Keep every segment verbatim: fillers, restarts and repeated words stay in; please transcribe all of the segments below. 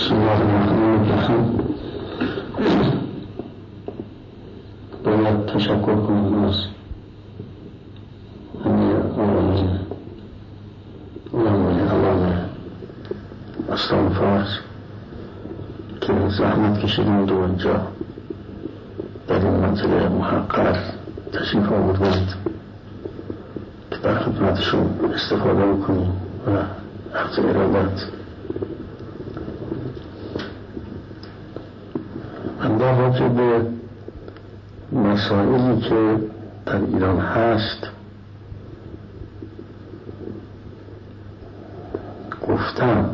بسم الله الرحمن الرحیم. باید تشکر کنم از همه آقایان علمای علامه استان فارس که زحمت کشیدند و اینجا در این منزل محقر تشریف آوردند که در خدمتشون استفاده بکنیم و عرض ارادت. من در راجع به مسائلی که در ایران هست گفتم،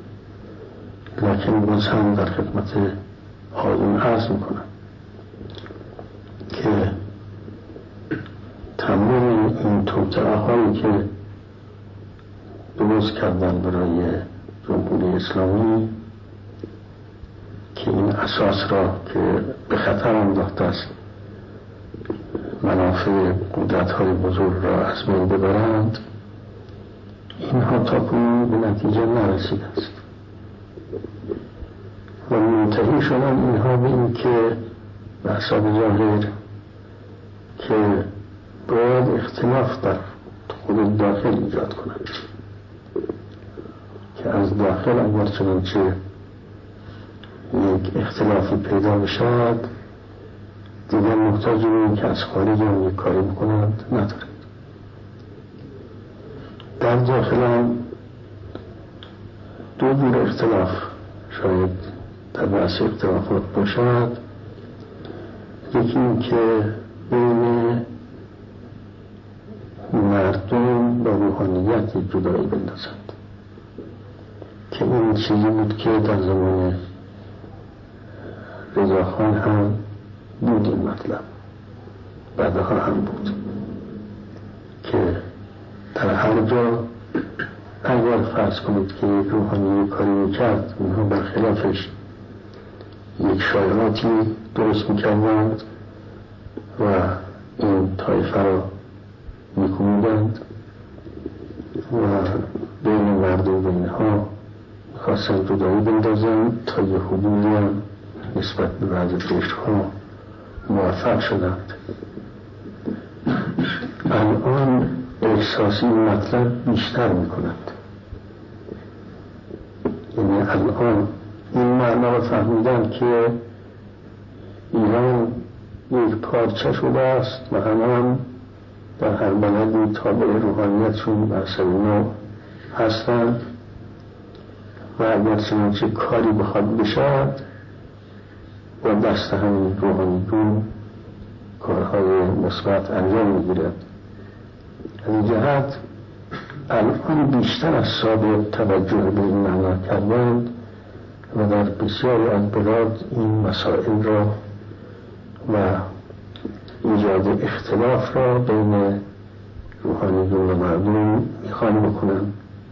لکن باز هم در خدمت آقایون عرض میکنم که تمام این توطئه هایی که درست کردن برای جمهوری اسلامی که این اساس را که به خطر انداخته است منافع قدرت های بزرگ را از بین ببرند، اینها تاکنون به نتیجه نرسیده است و منتهی شدن اینها به این که به حساب ظاهر که باید اختلاف در خود داخل ایجاد کنند که از داخل اگر چنانچه یک اختلافی پیدا بشد دیگر محتاج به این که از خارج هم یک کاری بکنند ندارد. در داخل هم دو جور اختلاف شاید در بحث اختلافات باشد. یکی این که بین مردم با روحانیت یک جدایی بندازند که این چیزی بود که در زمان رضاخان هم بود. این مطلب بعدها هم بود که در هر جا اگر فرض کنید که یک روحانی کاری میکرد اونها برخلافش یک شایعاتی درست میکردند و این طایفه را میکوبیدند و بین مردم و اینها میخواستند جدایی بندازند تا یه حدودی هم نسبت به بعض قشرها موفق شدند. الان احساسی مطلب بیشتر میکنند، یعنی الان این معنا را فهمیدن که ایران یک پارچه شده است و همه در هر بلدی تابع روحانیتشون بر سر اینا هستند و اگر چنانچه کاری بخواد بشد و دست همین روحانیون کارهای مثبت انجام میگیرد. از این جهت الان بیشتر از سابق توجه به این معنا کردند و در بسیاری از بلاد این مسائل را و ایجاد اختلاف را بین روحانیون و مردم میخوان بکنند.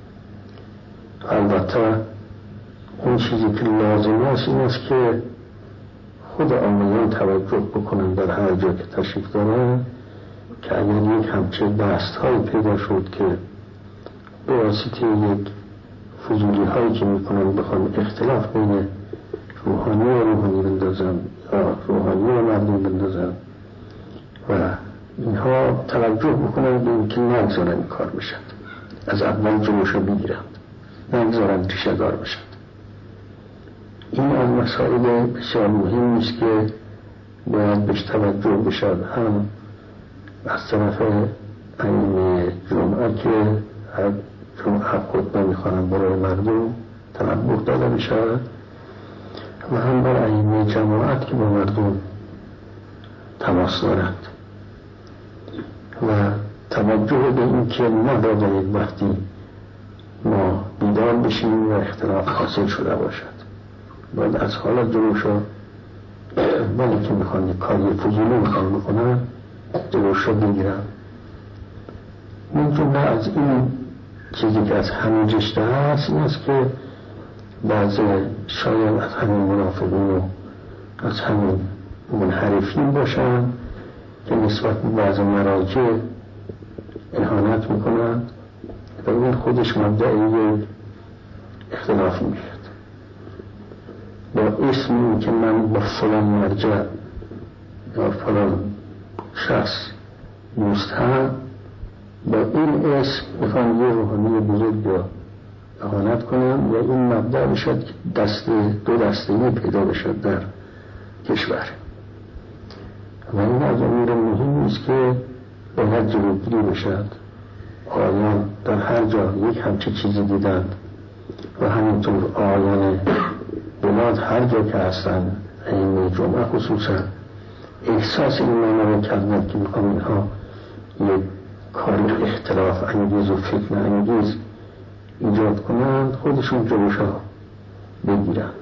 البته اون چیزی که لازم است این است که خود آموزان توجه بکنند در هر جا که تشریف دارند که اگر یک همچه دست هایی پیدا شد که به واسطه یک فضولی هایی که میکنند بخوان اختلاف بین روحانی و روحانی بندازن یا روحانی و مردم بندازن و اینها توجه بکنند به این که نگذارن این کار بشد، از اول جلوش رو بگیرند، نگذارن ریشه دار بشد. این از مسائل بسیار مهم است که باید بهش توجه بشد، هم از طرف ائمه جمعه که هر جمعه خطبه میخوانند برای مردم تنبه داده بشد و هم بر ائمه جماعت که با مردم تماس دارند و توجه به این که نباید وقتی ما بیدار بشیم و اختلاف حاصل شده باشد باید از حالت جلوش رو ولی که میخوان یک کاری فضولی میخوان بکنن جلوش رو بگیرن. من جمله از این چیزی که از همین رشته هست این است که بعض شاید از همین منافقین و از همین منحرفین باشن که نسبت به بعض مراجع اهانت میکنن و این خودش مبدأ یک اختلافی میشد. با اسمی که من با فلان مرجع یا فلان شخص دوستم، با این اسم میخوام یه روحانی بزرگ یا اهانت کنم و این مبدأ بشد که دسته دو دسته‌ای پیدا بشد در کشور. و این از امور مهمی است که باید جلوگیری بشد. آیان در هر جا یک همچه چیزی دیدند و همینطور آیان بلاد هر جا که هستند، این جمعه خصوصا احساس این معنی رو کردن که میخوام اینها یک کاری اختلاف انگیز و فتنه انگیز ایجاد کنند، خودشون جلوشا بگیرند.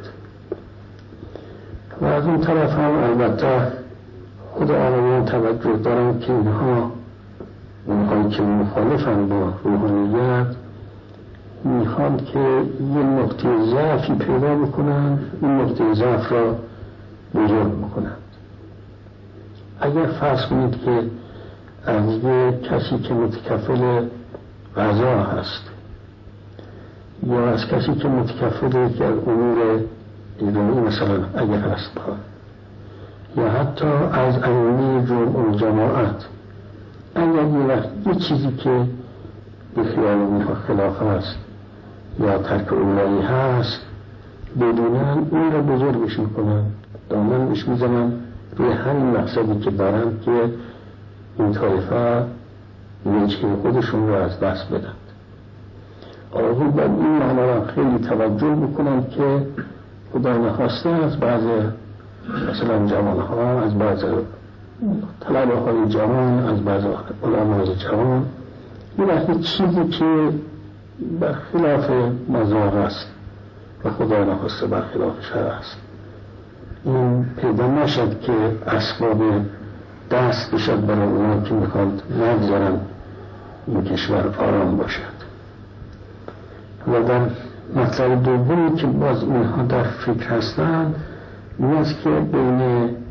و از اون طرف هم البته خود آقایان توجه دارن که اینها اونهایی که مخالفن با روحانیت میخوان که یه نقطه ضعفی پیدا بکنن، این نقطه ضعف را بزرگ بکنند. اگر فرض کنید که از یه کسی که متکفل غذا هست یا از کسی که متکفل که امور ایرانی مثلا اگر هست با یا حتی از ائمه جمع و جماعت، اگر یه وقت یه چیزی که به خیال اونها خلاف هست یا ترک اولایی هست بدونن، اون را بزرگش میکنن، دامنش میزنن روی همین مقصدی که دارن که این طایفه وجهه خودشون را از دست بدن. آقایون باید این معنی را خیلی توجه بکنن که خدا نخواسته از بعض مثلا جوانها، از بعض طلبه های جوان، از بعض علمای جوان این وقتی چیزی که برخلاف مزار است و خدا نخواسته برخلاف شرع است، این پیدا نشد که اسباب دست بشد برای اونا که میخواد نگذارن این کشور آرام باشد. و در مطلب دومی که باز اینها در فکر هستند این است که بین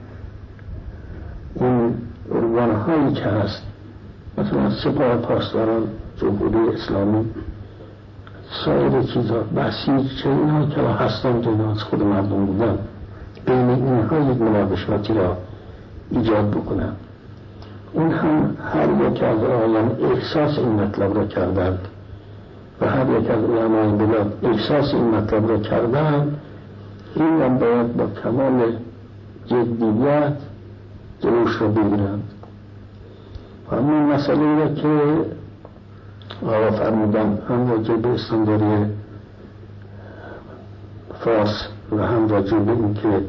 این ارگانهایی که هست، مثلا سپاه پاسداران، جمهوری اسلامی، سایر چیزها، بسیج چه اینها که هستند که از خود مردم بودن، بین اینها یک مناقشاتی را ایجاد بکنند. اون هم هر یک از آیان احساس این مطلب را کردند و هر یک از علمای بلاد احساس این مطلب را کردند، این هم باید با کمال جدیت جلوش را بگیرند. و همین مسئله را که آقا فرمودن هم راجع به استانداری فارس و هم راجع به این که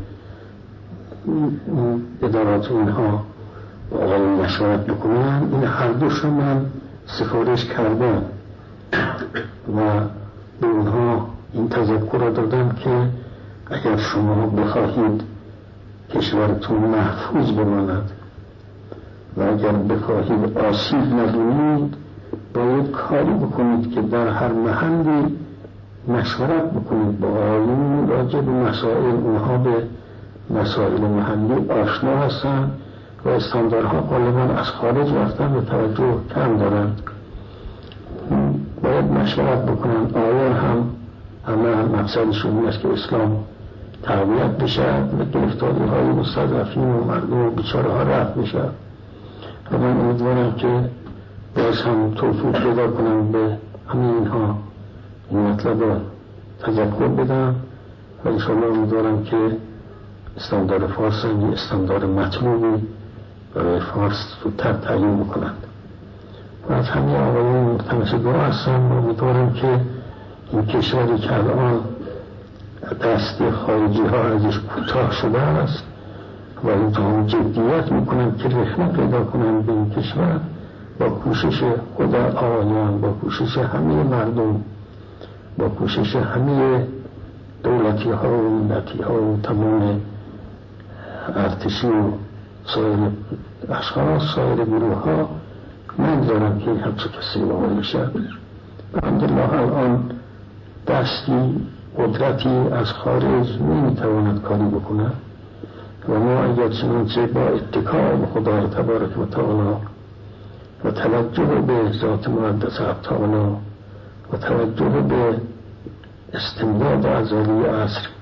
ادارات اینها با آقای مشورت بکنن، این هر دوش رو من سفارش کردم و به اونها این تذکر را دادم که اگر شما بخواهید کشورتون محفوظ بماند و اگر بخواهید آسیب نبینید، باید کاری بکنید که در هر محلی مشورت بکنید با آیون راجع به مسائل. اونها به مسائل محلی آشنا هستند و استاندارها غالبا از خارج رفتن و توجه کم دارند. باید مشورت بکنند. آیان هم همه مقصدشون این است که اسلام تقویت بشد و گرفتاری های مستضعفین و مردم و بیچاره ها رفع بشد. و من امیدوارم که باز هم توفیق پیدا کنم به همین اینها این مطلب را تذکر بدم و انشاءالله امیدوارم که استاندار فارس هم یه استاندار مطلوبی برای فارس زودتر تعیین بکنند. و از همین آقایان ملتمس دعا هستم و امیدوارم که این کشوری که الان دست خارجی ها ازش کوتاه شده است و اینها جدیت میکنن که رخنه پیدا کنن به این کشور، با کوشش خود آقایان، با کوشش همه مردم، با کوشش همه دولتی ها و ملتی ها و تمام ارتشی و سایر اشخاص، سایر گروه ها، نگذارم که همچه کسی واقع بشد. الحمدلله الان دستی قدرتی از خارج نمیتواند کاری بکنه و ما اگر چنانچه با اتکا به خدای تبارک و تعالی و توجه به ذات مقدس تعالی و توجه به استمداد ازلی عصر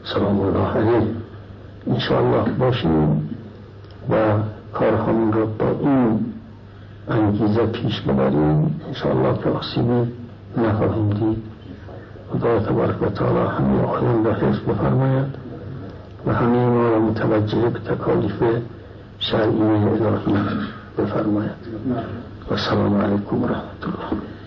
سلام الله علیه انشاءالله باشیم و کارهامون را با این انگیزه پیش ببریم. انشاءالله که آسیبی نخواهیم دید. خدا تبارک و تعالی همه آیان را حفظ بفرماید و همه ما را متوجه به تکالیف شرعی الهی بفرماید. و السلام علیکم و رحمت الله.